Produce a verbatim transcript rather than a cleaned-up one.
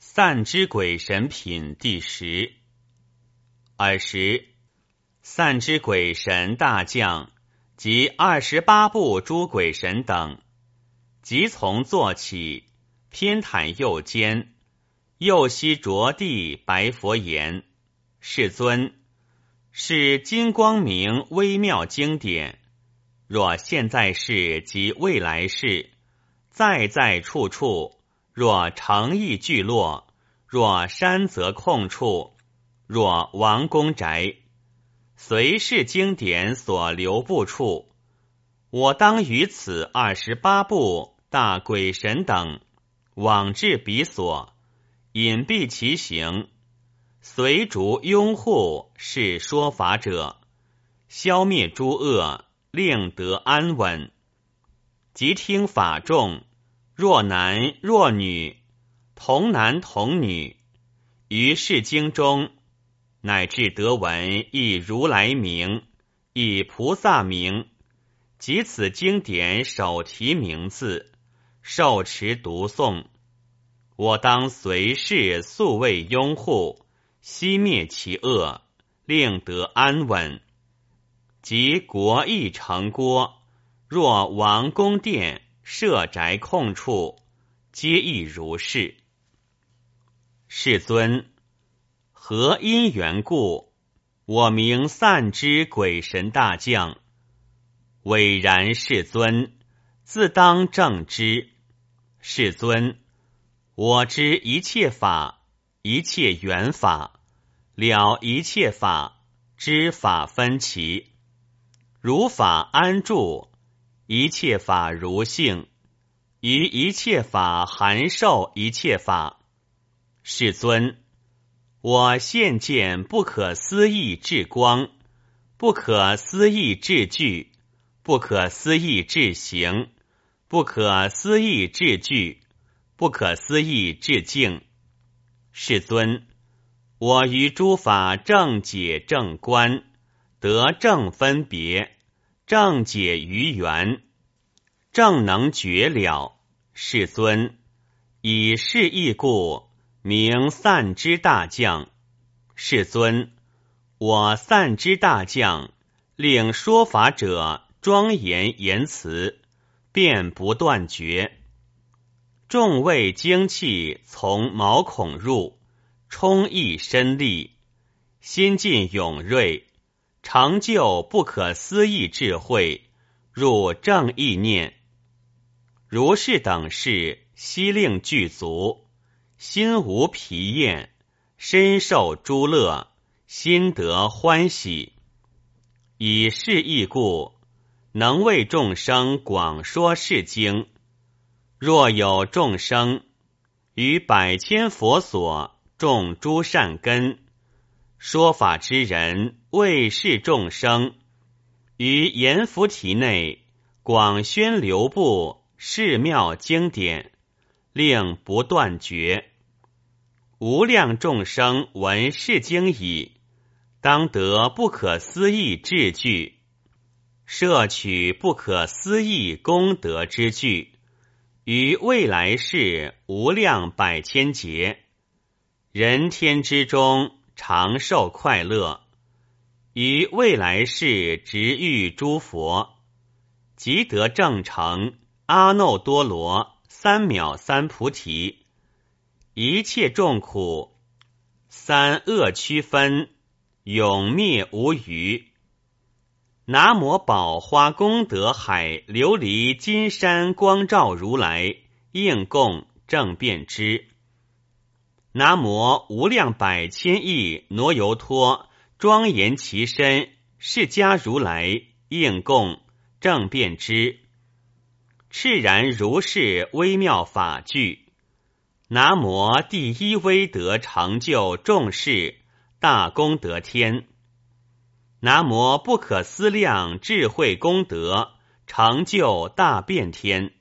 散之鬼神品第十。尔时，散之鬼神大将及二十八部诸鬼神等，即从坐起，偏袒右肩，右膝着地，白佛言：世尊，是金光明微妙经典，若现在世及未来世，在在处处，若城邑聚落，若山泽空处，若王宫宅，随是经典所留步处，我当于此二十八部大鬼神等往至彼所，隐蔽其行，随逐拥护是说法者，消灭诸恶，令得安稳。即听法众，若男若女，童男童女，于是经中，乃至得闻一如来名，一菩萨名，即此经典手提名字，受持读诵。我当随事速为拥护，熄灭其恶，令得安稳。即国邑城郭，若王宫殿，舍宅空处，皆亦如是。世尊，何因缘故，我名散之鬼神大将？伟然世尊，自当正之。世尊，我知一切法，一切缘法，了一切法，知法分歧，如法安住，一切法如性，于一切法含受一切法。世尊，我现见不可思议智光，不可思议智具，不可思议智行，不可思议智具，不可思议智境。世尊，我于诸法正解正观，得正分别，正解于缘，正能觉了。世尊，以是义故，名散之大将。世尊，我散之大将，令说法者庄严言辞，便不断绝。众位精气从毛孔入，充溢身力，心尽勇锐，成就不可思议智慧，入正意念。如是等事，悉令具足，心无疲厌，身受诸乐，心得欢喜。以是义故，能为众生广说是经。若有众生于百千佛所种诸善根，说法之人为是众生，于阎浮提内广宣流布是妙经典，令不断绝。无量众生闻是经已，当得不可思议智具，摄取不可思议功德之具，于未来世无量百千劫，人天之中长寿快乐，于未来世直遇诸佛，即得正成阿耨多罗三藐三菩提。一切众苦，三恶区分，永灭无余。南无宝花功德海琉璃金山光照如来，应供正遍知。南无无量百千亿挪游托庄严其身释迦如来，应供正遍知。炽然如是微妙法具。南无第一威德成就众事大功德天。南无不可思量智慧功德成就大辩天。